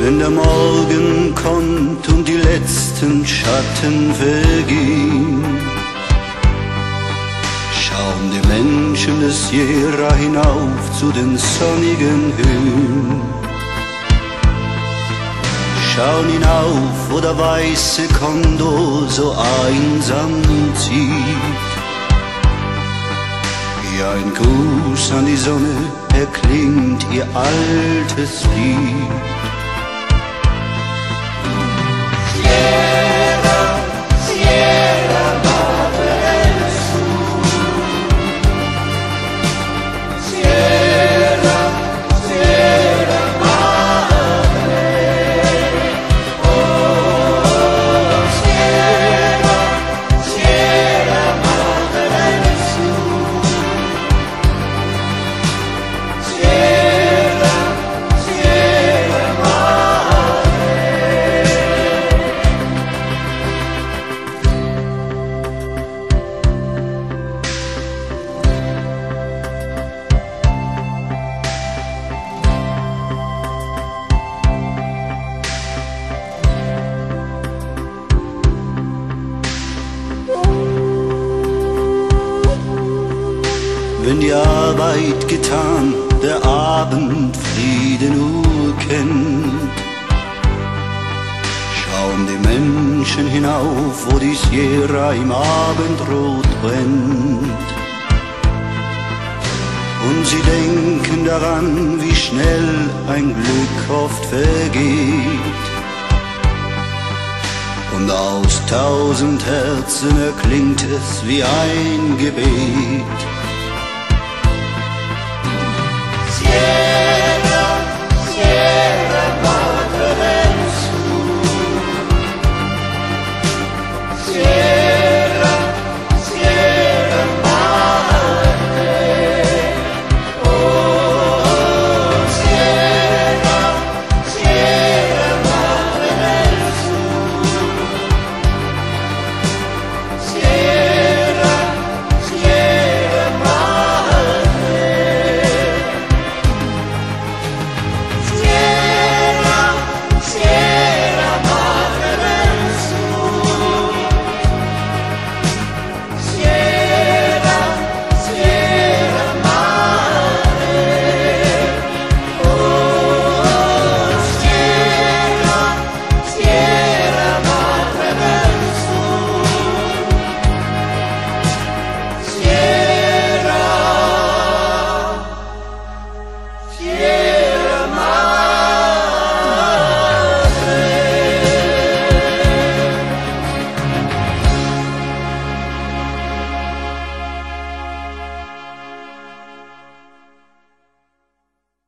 Wenn der Morgen kommt und die letzten Schatten vergehen, schauen die Menschen des Sierra hinauf zu den sonnigen Höhen. Schauen hinauf, wo der weiße Kondor so einsam zieht. Ja, ein Gruß an die Sonne erklingt ihr altes Lied. Wenn die Arbeit getan, der Abend Frieden nur kennt, schauen die Menschen hinauf, wo die Sierra im Abendrot brennt. Und sie denken daran, wie schnell ein Glück oft vergeht. Und aus 1000 Herzen erklingt es wie ein Gebet.